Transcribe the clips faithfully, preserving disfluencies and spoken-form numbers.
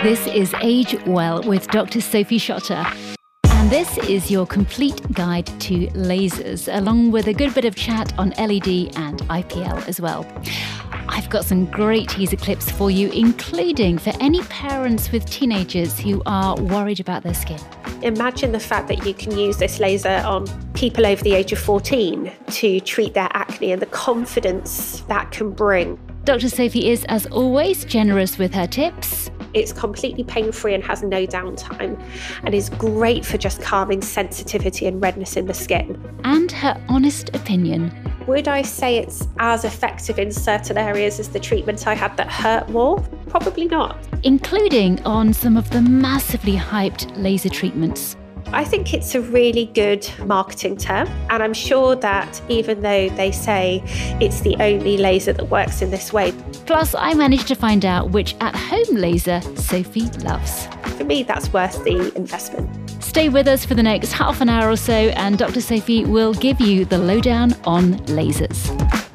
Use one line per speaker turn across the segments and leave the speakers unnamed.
This is Age Well with Doctor Sophie Schotter. And this is your complete guide to lasers, along with a good bit of chat on L E D and I P L as well. I've got some great teaser clips for you, including for any parents with teenagers who are worried about their skin.
Imagine the fact that you can use this laser on people over the age of fourteen to treat their acne and the confidence that can bring.
Doctor Sophie is, as always, generous with her tips.
It's completely pain-free and has no downtime and is great for just calming sensitivity and redness in the skin.
And her honest opinion.
Would I say it's as effective in certain areas as the treatment I had that hurt more? Probably not.
Including on some of the massively hyped laser treatments.
I think it's a really good marketing term, and I'm sure that even though they say it's the only laser that works in this way.
Plus, I managed to find out which at-home laser Sophie loves.
For me, that's worth the investment.
Stay with us for the next half an hour or so, and Doctor Sophie will give you the lowdown on lasers.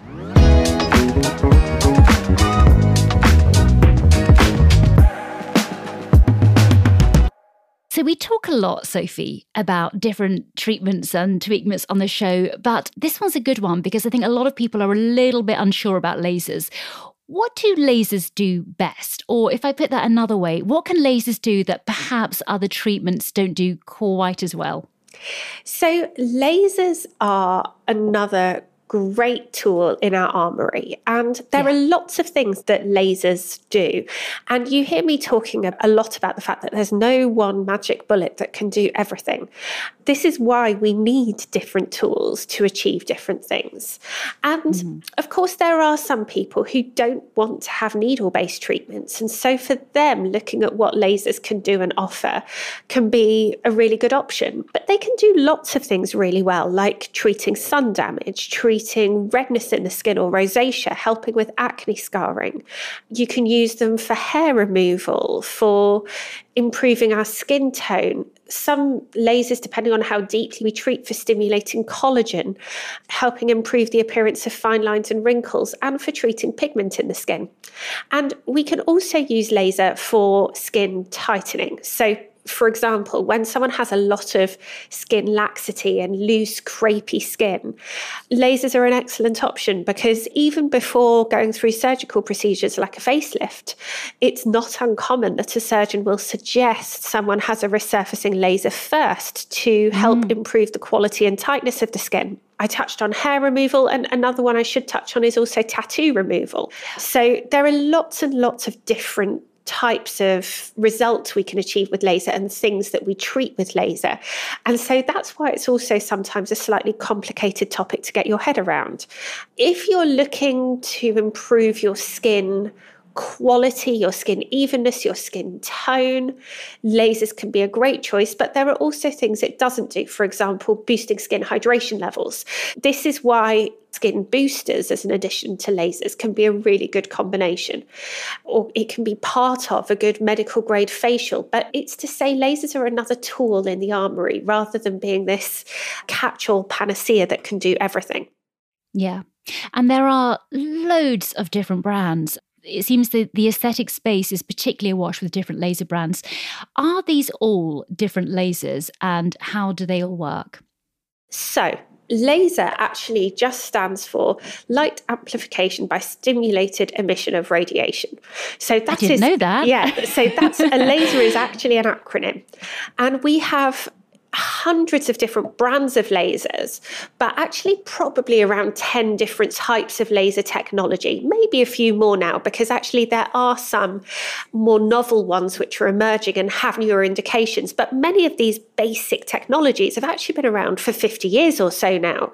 So we talk a lot, Sophie, about different treatments and treatments on the show, but this one's a good one because I think a lot of people are a little bit unsure about lasers. What do lasers do best? Or if I put that another way, what can lasers do that perhaps other treatments don't do quite as well?
So lasers are another great tool in our armory, and there yeah. are lots of things that lasers do, and you hear me talking a lot about the fact that there's no one magic bullet that can do everything. This is why we need different tools to achieve different things. And mm. of course there are some people who don't want to have needle-based treatments, and so for them looking at what lasers can do and offer can be a really good option. But they can do lots of things really well, like treating sun damage, treating Treating redness in the skin or rosacea, helping with acne scarring. You can use them for hair removal, for improving our skin tone. Some lasers, depending on how deeply we treat, for stimulating collagen, helping improve the appearance of fine lines and wrinkles, and for treating pigment in the skin. And we can also use laser for skin tightening. So for example, when someone has a lot of skin laxity and loose, crepey skin, lasers are an excellent option because even before going through surgical procedures like a facelift, it's not uncommon that a surgeon will suggest someone has a resurfacing laser first to help mm. improve the quality and tightness of the skin. I touched on hair removal, and another one I should touch on is also tattoo removal. So there are lots and lots of different types of results we can achieve with laser and things that we treat with laser. And so that's why it's also sometimes a slightly complicated topic to get your head around. If you're looking to improve your skin quality, your skin evenness, your skin tone, lasers can be a great choice, but there are also things it doesn't do. For example, boosting skin hydration levels. This is why skin boosters as an addition to lasers can be a really good combination, or it can be part of a good medical grade facial. But it's to say lasers are another tool in the armory rather than being this catch-all panacea that can do everything.
Yeah. And there are loads of different brands. It seems that the aesthetic space is particularly awash with different laser brands. Are these all different lasers, and how do they all work?
So, laser actually just stands for light amplification by stimulated emission of radiation. So that
I didn't
is,
know that.
Yeah, so that's a laser is actually an acronym. And we have hundreds of different brands of lasers, but actually probably around ten different types of laser technology, maybe a few more now, because actually there are some more novel ones which are emerging and have newer indications. But many of these basic technologies have actually been around for fifty years or so now.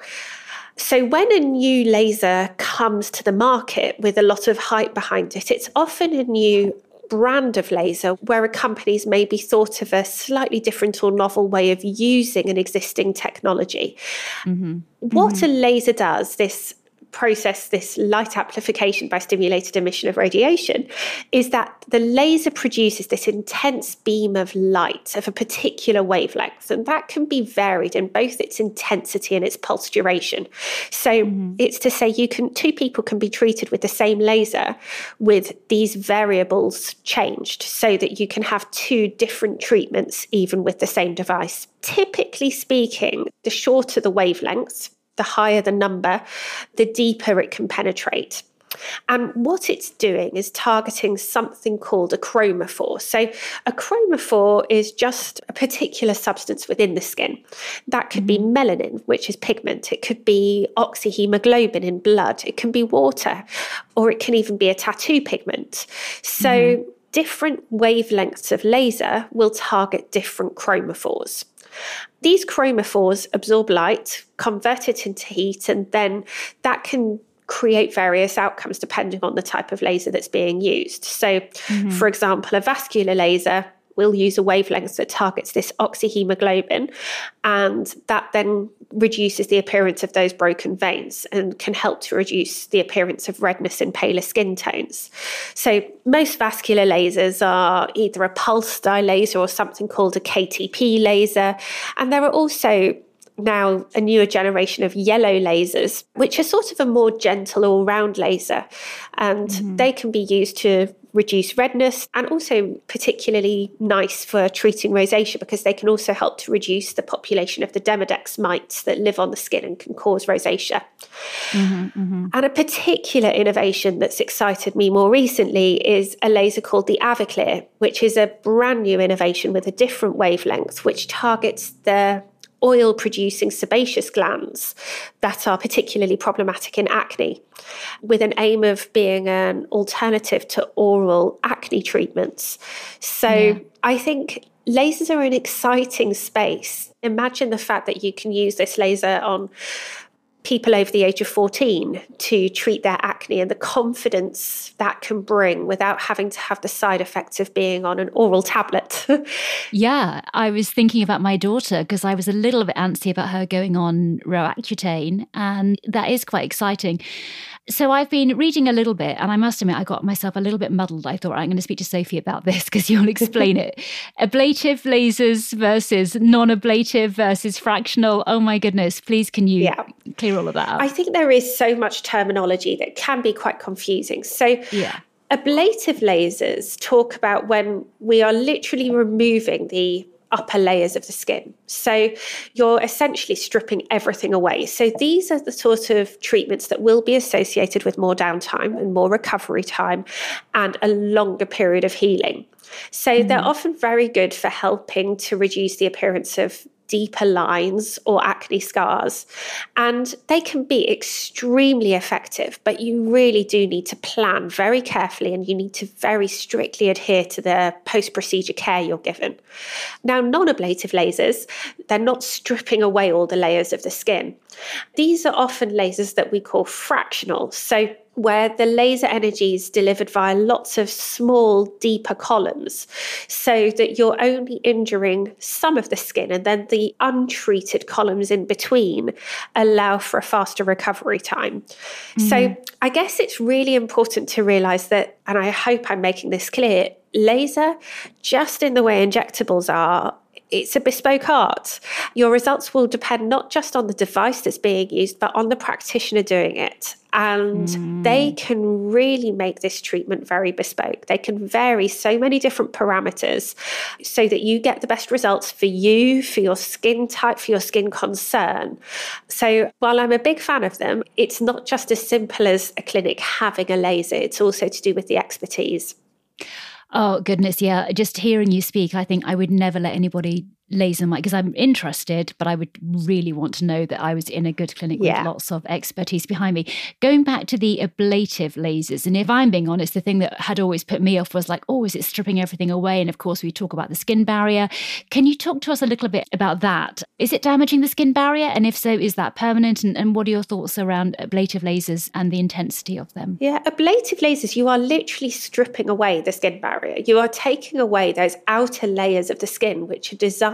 So when a new laser comes to the market with a lot of hype behind it, it's often a new brand of laser where a company's maybe thought of a slightly different or novel way of using an existing technology. Mm-hmm. What mm-hmm. a laser does, this process this light amplification by stimulated emission of radiation is that the laser produces this intense beam of light of a particular wavelength, and that can be varied in both its intensity and its pulse duration. So mm-hmm. it's to say you can two people can be treated with the same laser with these variables changed so that you can have two different treatments even with the same device. Typically speaking, the shorter the wavelengths, the higher the number, the deeper it can penetrate. And what it's doing is targeting something called a chromophore. So a chromophore is just a particular substance within the skin. That could be melanin, which is pigment. It could be oxyhemoglobin in blood. It can be water, or it can even be a tattoo pigment. So mm-hmm. different wavelengths of laser will target different chromophores. These chromophores absorb light, convert it into heat, and then that can create various outcomes depending on the type of laser that's being used. So, mm-hmm. for example, a vascular laser will use a wavelength that targets this oxyhemoglobin, and that then reduces the appearance of those broken veins and can help to reduce the appearance of redness in paler skin tones. So most vascular lasers are either a pulse dye laser or something called a K T P laser. And there are also now a newer generation of yellow lasers, which are sort of a more gentle all-round laser. And mm-hmm. they can be used to reduce redness and also particularly nice for treating rosacea because they can also help to reduce the population of the Demodex mites that live on the skin and can cause rosacea. Mm-hmm, mm-hmm. And a particular innovation that's excited me more recently is a laser called the Aviclear, which is a brand new innovation with a different wavelength, which targets the oil-producing sebaceous glands that are particularly problematic in acne, with an aim of being an alternative to oral acne treatments. So yeah. I think lasers are an exciting space. Imagine the fact that you can use this laser on people over the age of fourteen to treat their acne and the confidence that can bring without having to have the side effects of being on an oral tablet.
Yeah, I was thinking about my daughter because I was a little bit antsy about her going on Roaccutane, and that is quite exciting. So I've been reading a little bit, and I must admit I got myself a little bit muddled. I thought, right, I'm going to speak to Sophie about this because you'll explain it. Ablative lasers versus non-ablative versus fractional. Oh my goodness, please can you yeah. clear all of that up?
I think there is so much terminology that can be quite confusing. So yeah. ablative lasers talk about when we are literally removing the upper layers of the skin. So you're essentially stripping everything away. So these are the sort of treatments that will be associated with more downtime and more recovery time and a longer period of healing. So mm-hmm. they're often very good for helping to reduce the appearance of deeper lines or acne scars. And they can be extremely effective, but you really do need to plan very carefully and you need to very strictly adhere to the post-procedure care you're given. Now, non-ablative lasers, they're not stripping away all the layers of the skin. These are often lasers that we call fractional. So where the laser energy is delivered via lots of small, deeper columns so that you're only injuring some of the skin, and then the untreated columns in between allow for a faster recovery time. Mm-hmm. So I guess it's really important to realize that, and I hope I'm making this clear, laser, just in the way injectables are, it's a bespoke art. Your results will depend not just on the device that's being used, but on the practitioner doing it. And mm. they can really make this treatment very bespoke. They can vary so many different parameters so that you get the best results for you, for your skin type, for your skin concern. So while I'm a big fan of them, it's not just as simple as a clinic having a laser. It's also to do with the expertise.
Oh, goodness, yeah. Just hearing you speak, I think I would never let anybody laser my, because I'm interested, but I would really want to know that I was in a good clinic with yeah. lots of expertise behind me. Going back to the ablative lasers, and if I'm being honest, the thing that had always put me off was like, oh, is it stripping everything away? And of course, we talk about the skin barrier. Can you talk to us a little bit about that? Is it damaging the skin barrier? And if so, is that permanent? And, and what are your thoughts around ablative lasers and the intensity of them?
Yeah, ablative lasers, you are literally stripping away the skin barrier. You are taking away those outer layers of the skin, which are designed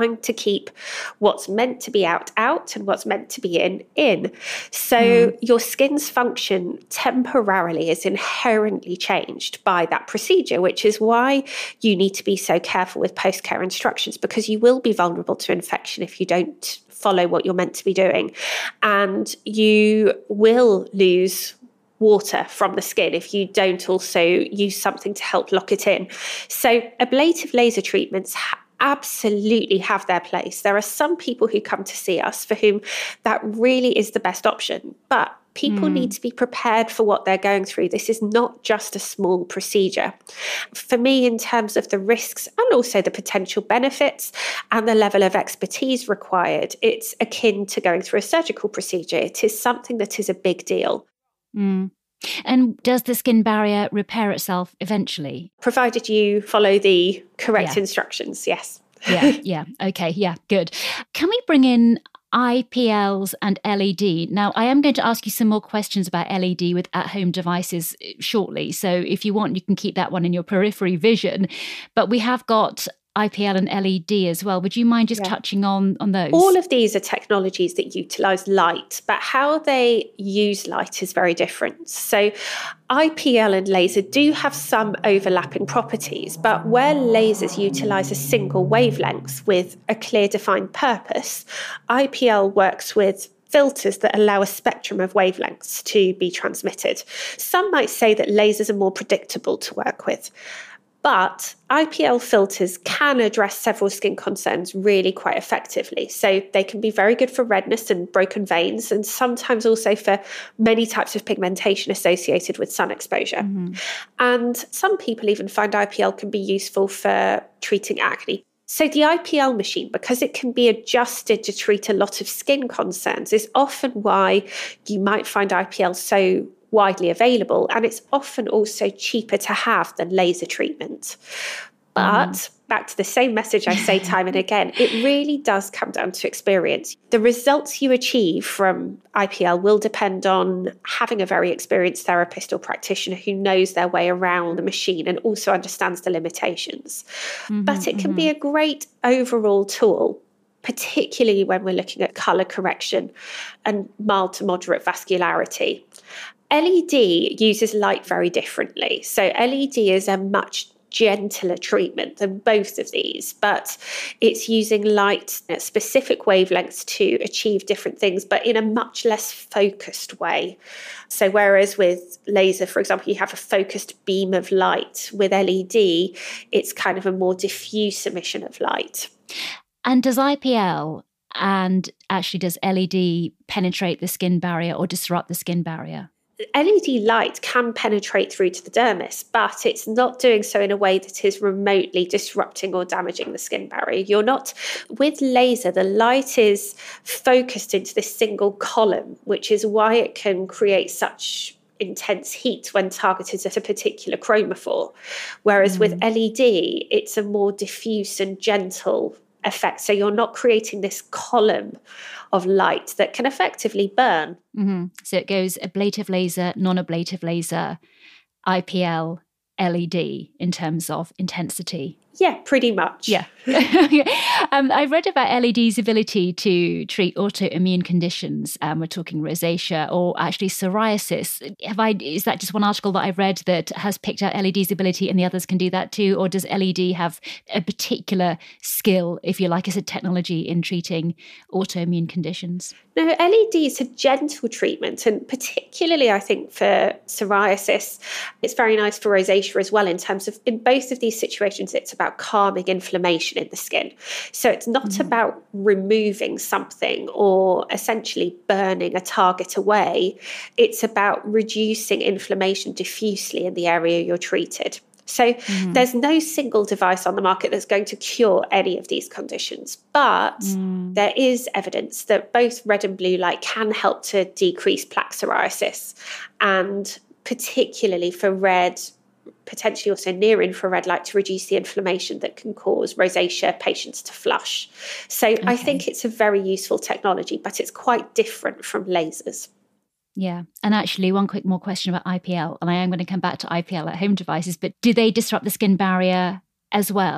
designed to keep what's meant to be out, out, and what's meant to be in, in. So mm. your skin's function temporarily is inherently changed by that procedure, which is why you need to be so careful with post-care instructions, because you will be vulnerable to infection if you don't follow what you're meant to be doing. And you will lose water from the skin if you don't also use something to help lock it in. So ablative laser treatments ha- absolutely have their place. There are some people who come to see us for whom that really is the best option, but people mm. need to be prepared for what they're going through. This is not just a small procedure. For me, in terms of the risks and also the potential benefits and the level of expertise required, it's akin to going through a surgical procedure. It is something that is a big deal.
Mm. And does the skin barrier repair itself eventually?
Provided you follow the correct
yeah.
instructions, yes.
yeah, yeah. Okay, yeah, good. Can we bring in I P Ls and L E D? Now, I am going to ask you some more questions about L E D with at-home devices shortly. So if you want, you can keep that one in your periphery vision. But we have got I P L and L E D as well. Would you mind just yeah. touching on, on those?
All of these are technologies that utilise light, but how they use light is very different. So I P L and laser do have some overlapping properties, but where lasers utilise a single wavelength with a clear defined purpose, I P L works with filters that allow a spectrum of wavelengths to be transmitted. Some might say that lasers are more predictable to work with. But I P L filters can address several skin concerns really quite effectively. So they can be very good for redness and broken veins, and sometimes also for many types of pigmentation associated with sun exposure. Mm-hmm. And some people even find I P L can be useful for treating acne. So the I P L machine, because it can be adjusted to treat a lot of skin concerns, is often why you might find I P L so widely available, and it's often also cheaper to have than laser treatment. But mm. back to the same message I say time and again, it really does come down to experience. The results you achieve from I P L will depend on having a very experienced therapist or practitioner who knows their way around the machine and also understands the limitations. Mm-hmm, but it can mm-hmm. be a great overall tool, particularly when we're looking at colour correction and mild to moderate vascularity. L E D uses light very differently. So L E D is a much gentler treatment than both of these, but it's using light at specific wavelengths to achieve different things, but in a much less focused way. So whereas with laser, for example, you have a focused beam of light, with L E D, it's kind of a more diffuse emission of light.
And does I P L and actually does L E D penetrate the skin barrier or disrupt the skin barrier?
L E D light can penetrate through to the dermis, but it's not doing so in a way that is remotely disrupting or damaging the skin barrier. You're not, with laser, the light is focused into this single column, which is why it can create such intense heat when targeted at a particular chromophore. Whereas mm. with L E D, it's a more diffuse and gentle effect. So you're not creating this column of light that can effectively burn.
Mm-hmm. So it goes ablative laser, non-ablative laser, I P L, L E D in terms of intensity.
Yeah, pretty much.
Yeah. um, I read about L E D's ability to treat autoimmune conditions. Um, we're talking rosacea or actually psoriasis. Have I? Is that just one article that I've read that has picked out L E D's ability and the others can do that too? Or does L E D have a particular skill, if you like, as a technology in treating autoimmune conditions?
No, L E D is a gentle treatment, and particularly I think for psoriasis, it's very nice for rosacea as well, in terms of in both of these situations, it's about calming inflammation in the skin. So it's not mm. about removing something or essentially burning a target away. It's about reducing inflammation diffusely in the area you're treated. So mm. there's no single device on the market that's going to cure any of these conditions. But mm. there is evidence that both red and blue light can help to decrease plaque psoriasis, and particularly for red, potentially also near infrared light, to reduce the inflammation that can cause rosacea patients to flush. So okay. I think it's a very useful technology, but it's quite different from lasers.
Yeah. And actually, one quick more question about I P L, and I am going to come back to I P L at home devices, but do they disrupt the skin barrier as well?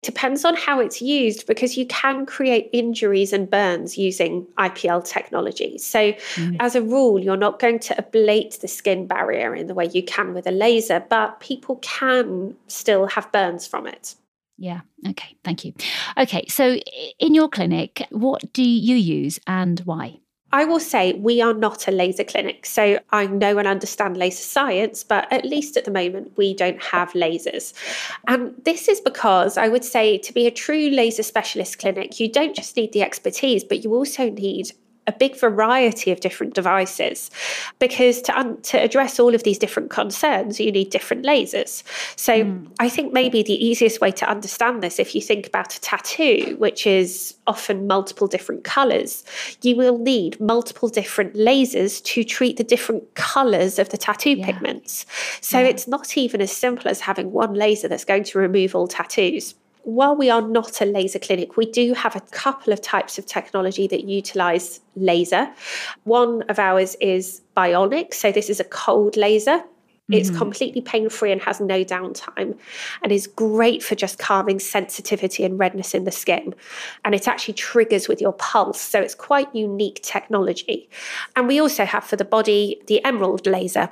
Depends on how it's used, because you can create injuries and burns using I P L technology. So mm. as a rule, you're not going to ablate the skin barrier in the way you can with a laser, but people can still have burns from it.
Yeah. Okay. Thank you. Okay. So in your clinic, what do you use and why?
I will say we are not a laser clinic. So I know and understand laser science, but at least at the moment, we don't have lasers. And this is because I would say to be a true laser specialist clinic, you don't just need the expertise, but you also need a big variety of different devices, because to un- to address all of these different concerns, you need different lasers. So mm. I think maybe the easiest way to understand this, if you think about a tattoo, which is often multiple different colours, you will need multiple different lasers to treat the different colours of the tattoo yeah. pigments. So yeah. it's not even as simple as having one laser that's going to remove all tattoos. While we are not a laser clinic, we do have a couple of types of technology that utilise laser. One of ours is bionic. So this is a cold laser. Mm-hmm. It's completely pain-free and has no downtime, and is great for just calming sensitivity and redness in the skin. And it actually triggers with your pulse. So it's quite unique technology. And we also have for the body the emerald laser,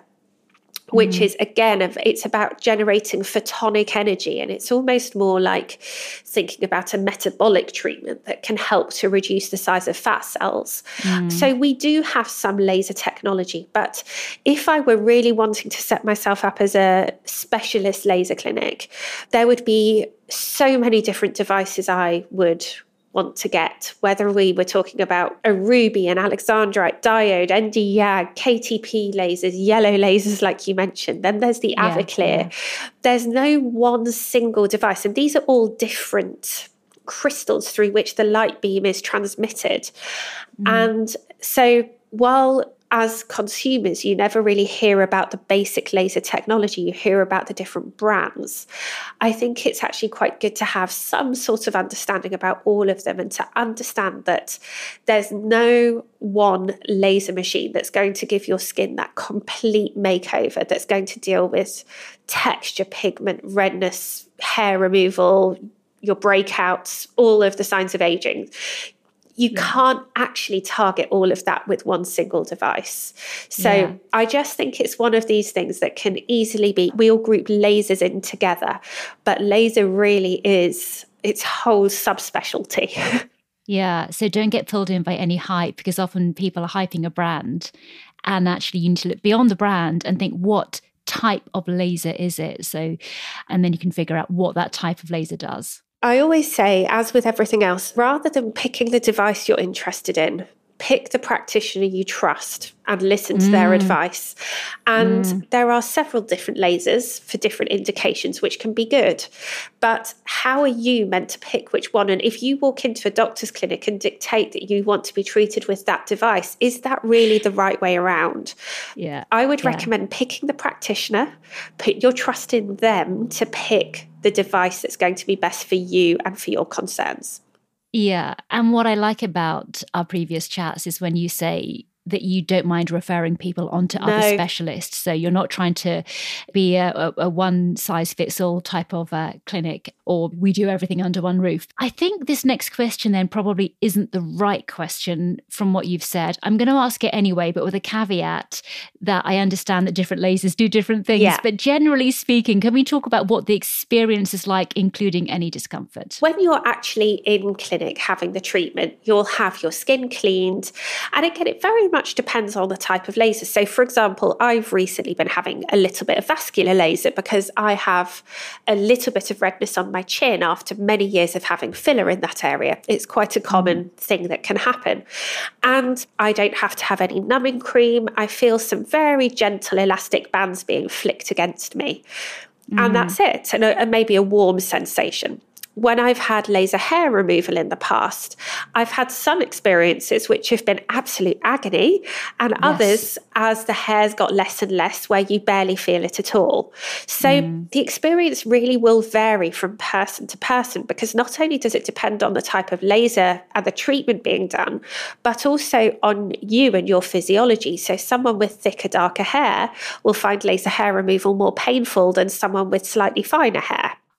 which mm. is, again, it's about generating photonic energy. And it's almost more like thinking about a metabolic treatment that can help to reduce the size of fat cells. Mm. So we do have some laser technology. But if I were really wanting to set myself up as a specialist laser clinic, there would be so many different devices I would want to get, whether we were talking about a ruby, an alexandrite, diode, N D YAG, K T P lasers, yellow lasers like you mentioned. Then there's the yeah, Aviclear. Yeah. There's no one single device, and these are all different crystals through which the light beam is transmitted. Mm. And so while as consumers, you never really hear about the basic laser technology, you hear about the different brands, I think it's actually quite good to have some sort of understanding about all of them, and to understand that there's no one laser machine that's going to give your skin that complete makeover, that's going to deal with texture, pigment, redness, hair removal, your breakouts, all of the signs of aging. You yeah. can't actually target all of that with one single device. So yeah. I just think it's one of these things that can easily be, we all group lasers in together, but laser really is its whole subspecialty.
Yeah, so don't get pulled in by any hype, because often people are hyping a brand, and actually you need to look beyond the brand and think, what type of laser is it? So, and then you can figure out what that type of laser does.
I always say, as with everything else, rather than picking the device you're interested in, pick the practitioner you trust and listen to mm. their advice. And mm. there are several different lasers for different indications, which can be good. But how are you meant to pick which one? And if you walk into a doctor's clinic and dictate that you want to be treated with that device, is that really the right way around?
Yeah,
I would
yeah.
recommend picking the practitioner, put your trust in them to pick the device that's going to be best for you and for your concerns.
Yeah. And what I like about our previous chats is when you say that you don't mind referring people on to no. other specialists. So you're not trying to be a, a, a one-size-fits-all type of uh, clinic, or we do everything under one roof. I think this next question then probably isn't the right question from what you've said. I'm going to ask it anyway, but with a caveat that I understand that different lasers do different things.
Yeah.
But generally speaking, can we talk about what the experience is like, including any discomfort?
When you're actually in clinic having the treatment, you'll have your skin cleaned. And again, it very much depends on the type of laser. So for example, I've recently been having a little bit of vascular laser because I have a little bit of redness on my chin after many years of having filler in that area. It's quite a common mm. thing that can happen. And I don't have to have any numbing cream. I feel some very gentle elastic bands being flicked against me. Mm. And that's it. And, a, and maybe a warm sensation. When I've had laser hair removal in the past, I've had some experiences which have been absolute agony, and yes. others as the hair's got less and less where you barely feel it at all. So mm. the experience really will vary from person to person, because not only does it depend on the type of laser and the treatment being done, but also on you and your physiology. So someone with thicker, darker hair will find laser hair removal more painful than someone with slightly finer hair.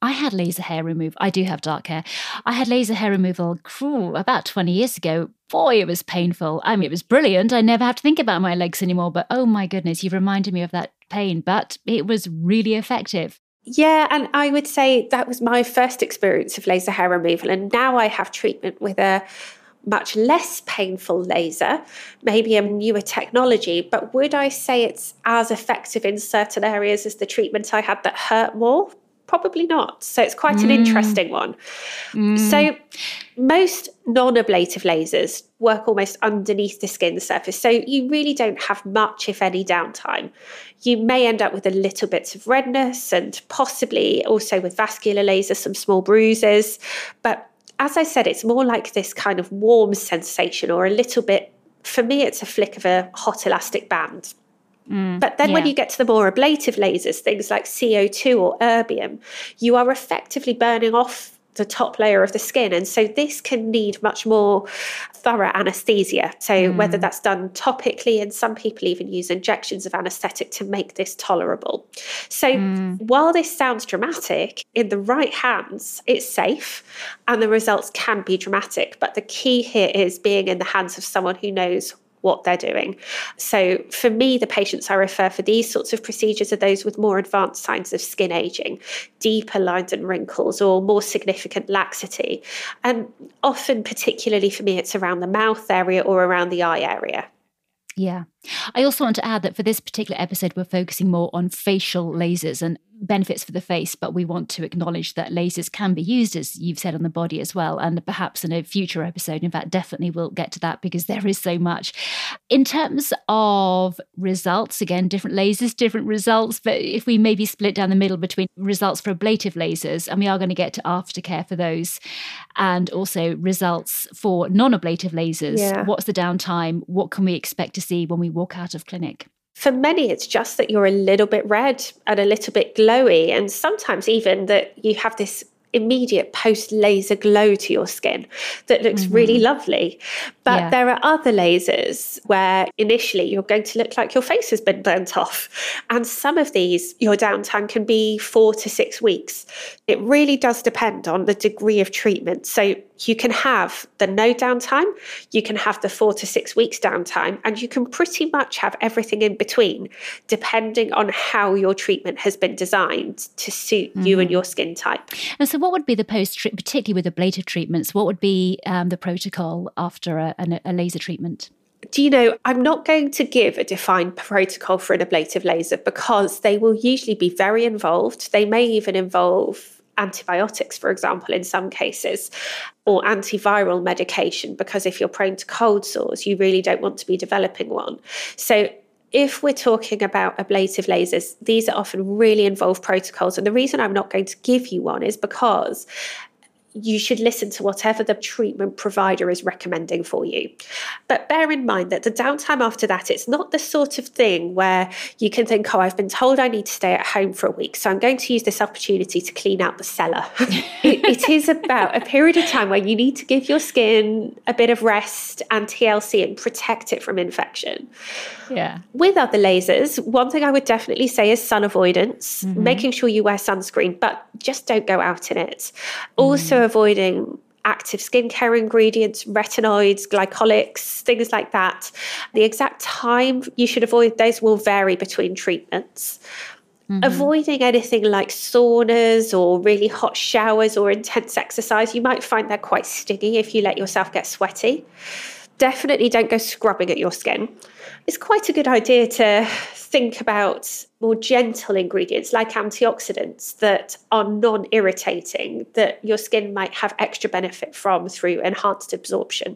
I had laser hair removal. I do have dark hair. I had laser hair removal whew, about twenty years ago. Boy, it was painful. I mean, it was brilliant. I never have to think about my legs anymore. But oh my goodness, you've reminded me of that pain. But it was really effective.
Yeah, and I would say that was my first experience of laser hair removal. And now I have treatment with a much less painful laser, maybe a newer technology. But would I say it's as effective in certain areas as the treatment I had that hurt more? Probably not. So it's quite mm. an interesting one. Mm. So most non-ablative lasers work almost underneath the skin surface. So you really don't have much, if any, downtime. You may end up with a little bits of redness and possibly also with vascular laser, some small bruises. But as I said, it's more like this kind of warm sensation or a little bit, for me, it's a flick of a hot elastic band. Mm, but then yeah. when you get to the more ablative lasers, things like C O two or erbium, you are effectively burning off the top layer of the skin. And so this can need much more thorough anesthesia. So mm. whether that's done topically, and some people even use injections of anesthetic to make this tolerable. So mm. while this sounds dramatic, in the right hands, it's safe and the results can be dramatic. But the key here is being in the hands of someone who knows what they're doing. So for me, the patients I refer for these sorts of procedures are those with more advanced signs of skin aging, deeper lines and wrinkles, or more significant laxity. And often, particularly for me, it's around the mouth area or around the eye area.
Yeah. I also want to add that for this particular episode, we're focusing more on facial lasers and benefits for the face, but we want to acknowledge that lasers can be used, as you've said, on the body as well. And perhaps in a future episode, in fact, definitely we'll get to that because there is so much. In terms of results, again, different lasers, different results, but if we maybe split down the middle between results for ablative lasers, and we are going to get to aftercare for those, and also results for non-ablative lasers, yeah. What's the downtime? What can we expect to see when we walk out of clinic?
For many, it's just that you're a little bit red and a little bit glowy, and sometimes even that you have this immediate post-laser glow to your skin that looks mm-hmm. really lovely. But yeah. there are other lasers where initially you're going to look like your face has been burnt off. And some of these, your downtime can be four to six weeks. It really does depend on the degree of treatment. So you can have the no downtime, you can have the four to six weeks downtime, and you can pretty much have everything in between, depending on how your treatment has been designed to suit mm-hmm. you and your skin type.
And so what would be the post-treatment, particularly with ablative treatments, what would be um, the protocol after a, a, a laser treatment?
Do you know, I'm not going to give a defined protocol for an ablative laser because they will usually be very involved. They may even involve antibiotics, for example, in some cases, or antiviral medication, because if you're prone to cold sores, you really don't want to be developing one. So if we're talking about ablative lasers, these are often really involved protocols. And the reason I'm not going to give you one is because you should listen to whatever the treatment provider is recommending for you. But bear in mind that the downtime after that, it's not the sort of thing where you can think, oh, I've been told I need to stay at home for a week, so I'm going to use this opportunity to clean out the cellar. it, it is about a period of time where you need to give your skin a bit of rest and T L C and protect it from infection.
Yeah.
With other lasers, one thing I would definitely say is sun avoidance, mm-hmm. making sure you wear sunscreen, but just don't go out in it. Also, mm. avoiding active skincare ingredients, retinoids, glycolics, things like that. The exact time you should avoid those will vary between treatments. Mm-hmm. Avoiding anything like saunas or really hot showers or intense exercise. You might find they're quite stingy if you let yourself get sweaty. Definitely don't go scrubbing at your skin. It's quite a good idea to think about more gentle ingredients like antioxidants that are non-irritating, that your skin might have extra benefit from through enhanced absorption.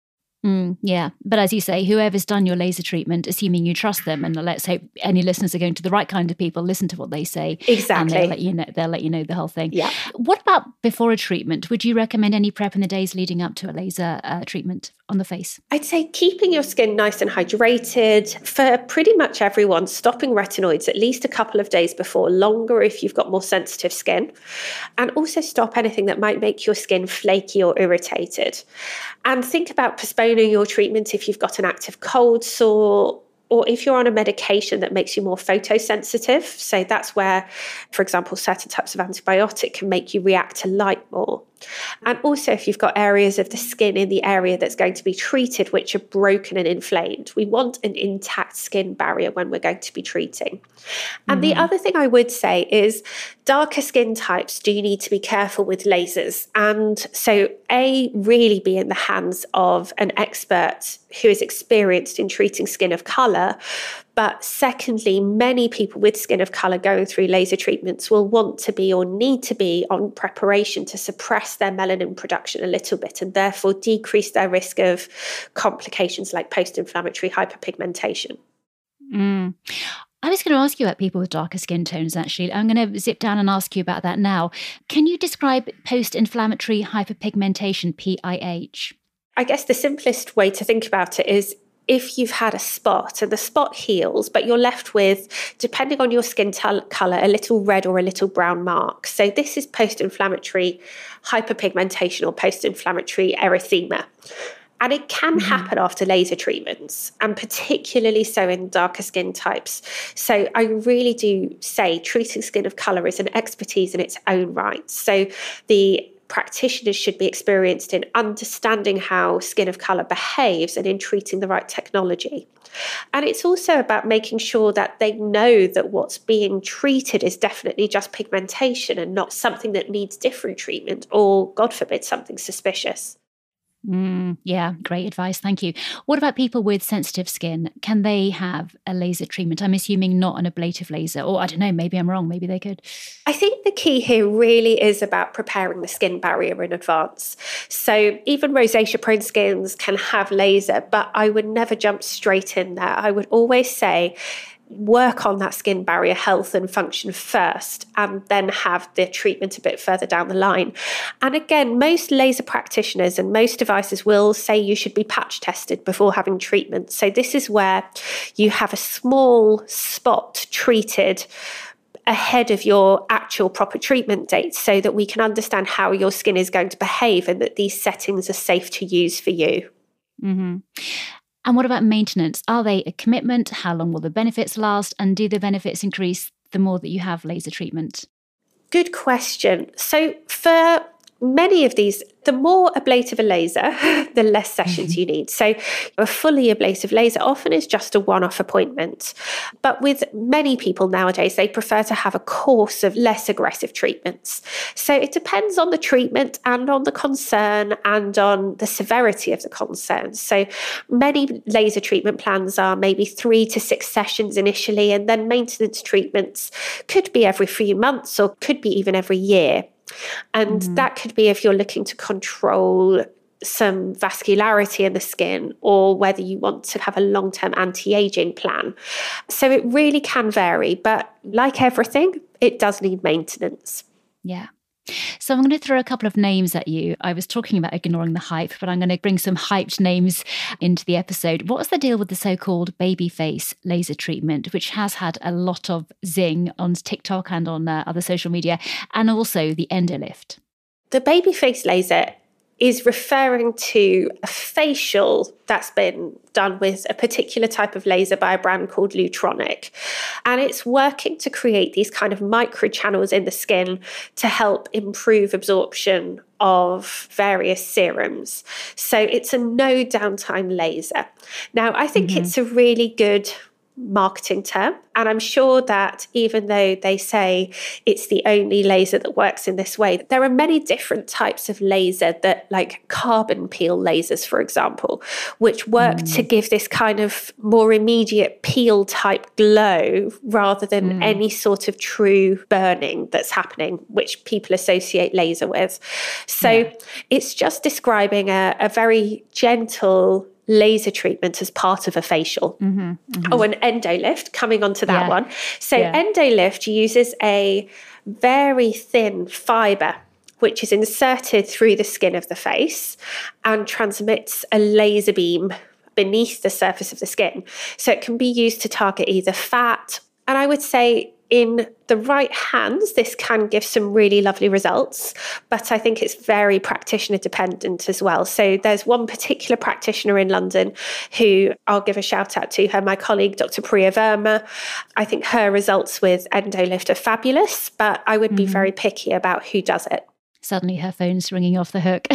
Mm, yeah. But as you say, whoever's done your laser treatment, assuming you trust them, and let's hope any listeners are going to the right kind of people, listen to what they say.
Exactly.
And they'll let you know, they'll let you know the whole thing.
Yeah.
What about before a treatment? Would you recommend any prep in the days leading up to a laser uh, treatment on the face?
I'd say keeping your skin nice and hydrated. For pretty much everyone, stopping retinoids at least a couple of days before, longer if you've got more sensitive skin. And also stop anything that might make your skin flaky or irritated. And think about postponing your treatment if you've got an active cold sore. or if you're on a medication that makes you more photosensitive. So that's where, for example, certain types of antibiotic can make you react to light more. And also if you've got areas of the skin in the area that's going to be treated which are broken and inflamed, we want an intact skin barrier when we're going to be treating. And mm-hmm. the other thing I would say is darker skin types do need to be careful with lasers. And so A, really be in the hands of an expert who is experienced in treating skin of colour. But secondly, many people with skin of colour going through laser treatments will want to be or need to be on preparation to suppress their melanin production a little bit and therefore decrease their risk of complications like post-inflammatory hyperpigmentation.
Mm. I was going to ask you about people with darker skin tones, actually. I'm going to zip down and ask you about that now. Can you describe post-inflammatory hyperpigmentation, P I H?
I guess the simplest way to think about it is if you've had a spot and the spot heals, but you're left with, depending on your skin t- colour, a little red or a little brown mark. So this is post-inflammatory hyperpigmentation or post-inflammatory erythema. And it can mm-hmm. happen after laser treatments, and particularly so in darker skin types. So I really do say treating skin of colour is an expertise in its own right. So the practitioners should be experienced in understanding how skin of colour behaves and in treating the right technology. And it's also about making sure that they know that what's being treated is definitely just pigmentation and not something that needs different treatment or, God forbid, something suspicious.
Mm, yeah, great advice. Thank you. What about people with sensitive skin? Can they have a laser treatment? I'm assuming not an ablative laser, or I don't know, maybe I'm wrong. Maybe they could.
I think the key here really is about preparing the skin barrier in advance. So even rosacea prone skins can have laser, but I would never jump straight in there. I would always say, work on that skin barrier health and function first and then have the treatment a bit further down the line. And again, most laser practitioners and most devices will say you should be patch tested before having treatment. So this is where you have a small spot treated ahead of your actual proper treatment date so that we can understand how your skin is going to behave and that these settings are safe to use for you.
Mm-hmm. And what about maintenance? Are they a commitment? How long will the benefits last? And do the benefits increase the more that you have laser treatment?
Good question. So for many of these, the more ablative a laser, the less sessions you need. So a fully ablative laser often is just a one-off appointment. But with many people nowadays, they prefer to have a course of less aggressive treatments. So it depends on the treatment and on the concern and on the severity of the concern. So many laser treatment plans are maybe three to six sessions initially, and then maintenance treatments could be every few months or could be even every year. And mm-hmm. that could be if you're looking to control some vascularity in the skin or whether you want to have a long-term anti-aging plan. So it really can vary, but like everything, it does need maintenance.
Yeah. So I'm going to throw a couple of names at you. I was talking about ignoring the hype, but I'm going to bring some hyped names into the episode. What's the deal with the so-called baby face laser treatment, which has had a lot of zing on TikTok and on uh, other social media, and also the Endolift?
The baby face laser is referring to a facial that's been done with a particular type of laser by a brand called Lutronic. And it's working to create these kind of microchannels in the skin to help improve absorption of various serums. So it's a no downtime laser. Now, I think mm-hmm. it's a really good marketing term. And I'm sure that even though they say it's the only laser that works in this way, there are many different types of laser that, like carbon peel lasers, for example, which work mm. to give this kind of more immediate peel type glow rather than mm. any sort of true burning that's happening, which people associate laser with. So yeah. it's just describing a, a very gentle laser treatment as part of a facial. Mm-hmm, mm-hmm. Oh, an Endolift, coming on to that yeah. one. So yeah. Endolift uses a very thin fibre which is inserted through the skin of the face and transmits a laser beam beneath the surface of the skin. So it can be used to target either fat, and I would say in the right hands, this can give some really lovely results, but I think it's very practitioner dependent as well. So there's one particular practitioner in London who I'll give a shout out to her, my colleague, Doctor Priya Verma. I think her results with EndoLift are fabulous, but I would be mm-hmm. very picky about who does it.
Suddenly her phone's ringing off the hook.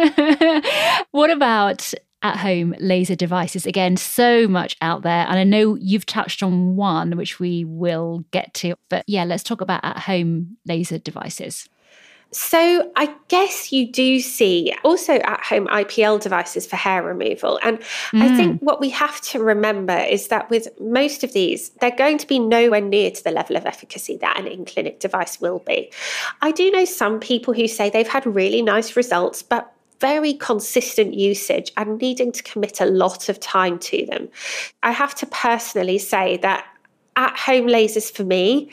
What about at-home laser devices? Again, so much out there. And I know you've touched on one, which we will get to. But yeah, let's talk about at-home laser devices.
So I guess you do see also at-home I P L devices for hair removal. And mm. I think what we have to remember is that with most of these, they're going to be nowhere near to the level of efficacy that an in-clinic device will be. I do know some people who say they've had really nice results, but very consistent usage and needing to commit a lot of time to them. I have to personally say that at-home lasers for me,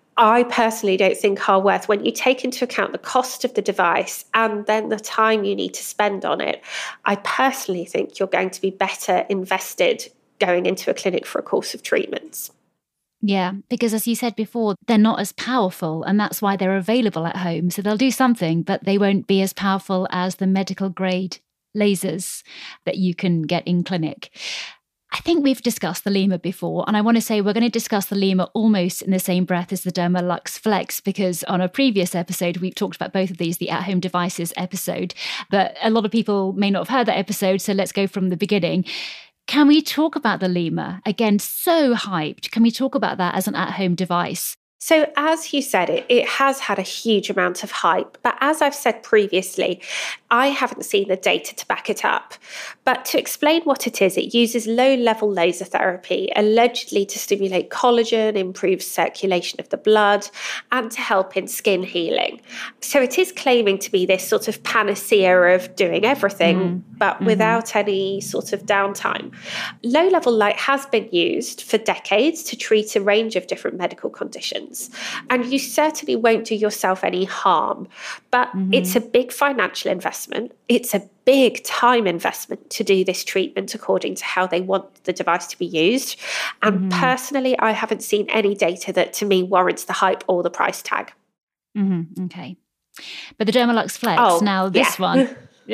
I personally don't think are worth, when you take into account the cost of the device and then the time you need to spend on it, I personally think you're going to be better invested going into a clinic for a course of treatments.
Yeah, because as you said before, they're not as powerful, and that's why they're available at home. So they'll do something, but they won't be as powerful as the medical grade lasers that you can get in clinic. I think we've discussed the Lyma before, and I want to say we're going to discuss the Lyma almost in the same breath as the Dermalux Flex, because on a previous episode, we've talked about both of these, the at-home devices episode, but a lot of people may not have heard that episode, so let's go from the beginning. Can we talk about the Lyma? Again, so hyped. Can we talk about that as an at-home device?
So as you said, it, it has had a huge amount of hype. But as I've said previously, I haven't seen the data to back it up. But to explain what it is, it uses low-level laser therapy, allegedly to stimulate collagen, improve circulation of the blood, and to help in skin healing. So it is claiming to be this sort of panacea of doing everything, mm. but mm-hmm. without any sort of downtime. Low-level light has been used for decades to treat a range of different medical conditions. And you certainly won't do yourself any harm, but mm-hmm. it's a big financial investment. It's a big time investment to do this treatment according to how they want the device to be used. And mm-hmm. personally, I haven't seen any data that to me warrants the hype or the price tag.
Mm-hmm. Okay. But the Dermalux Flex,
oh,
now this
yeah.
one.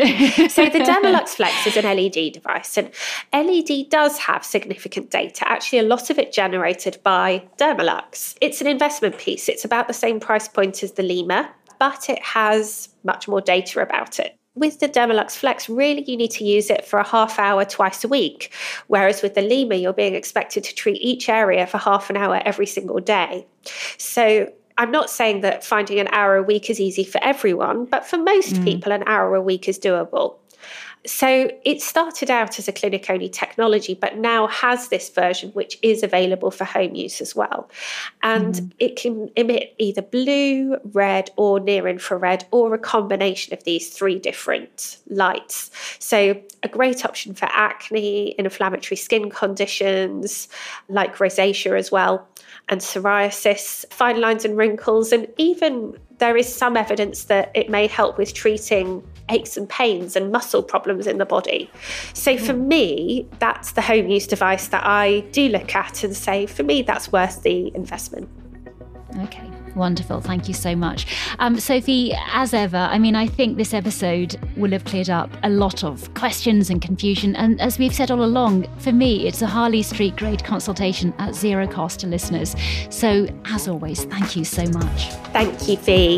So the Dermalux Flex is an L E D device, and L E D does have significant data. Actually, a lot of it generated by Dermalux. It's an investment piece. It's about the same price point as the Lyma, but it has much more data about it. With the Dermalux Flex, really you need to use it for a half hour twice a week, whereas with the Lyma, you're being expected to treat each area for half an hour every single day. So I'm not saying that finding an hour a week is easy for everyone, but for most mm. people, an hour a week is doable. So it started out as a clinic-only technology, but now has this version which is available for home use as well. And mm. it can emit either blue, red, or near-infrared, or a combination of these three different lights. So a great option for acne, inflammatory skin conditions, like rosacea as well, and psoriasis, fine lines and wrinkles, and even there is some evidence that it may help with treating aches and pains and muscle problems in the body. So for me, that's the home use device that I do look at and say, for me, that's worth the investment.
Okay. Wonderful. Thank you so much. Um, Sophie, as ever, I mean, I think this episode will have cleared up a lot of questions and confusion. And as we've said all along, for me, it's a Harley Street grade consultation at zero cost to listeners. So as always, thank you so much.
Thank you, Fee.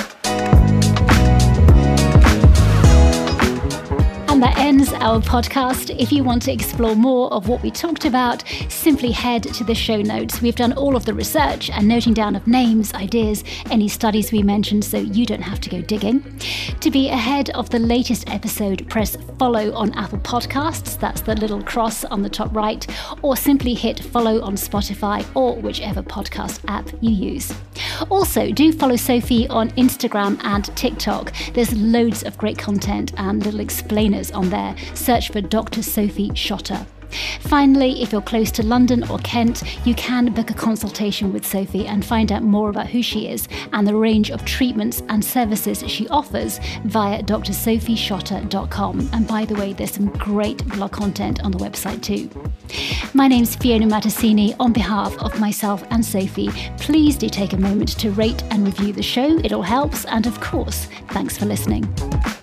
And that ends our podcast. If you want to explore more of what we talked about, simply head to the show notes. We've done all of the research and noting down of names, ideas, any studies we mentioned, so you don't have to go digging. To be ahead of the latest episode, press follow on Apple Podcasts. That's the little cross on the top right, or simply hit follow on Spotify or whichever podcast app you use. Also, do follow Sophie on Instagram and TikTok. There's loads of great content and little explainers on there. Search for Doctor Sophie Schotter. Finally, if you're close to London or Kent, you can book a consultation with Sophie and find out more about who she is and the range of treatments and services she offers via d r sophie schotter dot com. And by the way, there's some great blog content on the website too. My name's Fiona Mattasini. On behalf of myself and Sophie, please do take a moment to rate and review the show. It all helps. And of course, thanks for listening.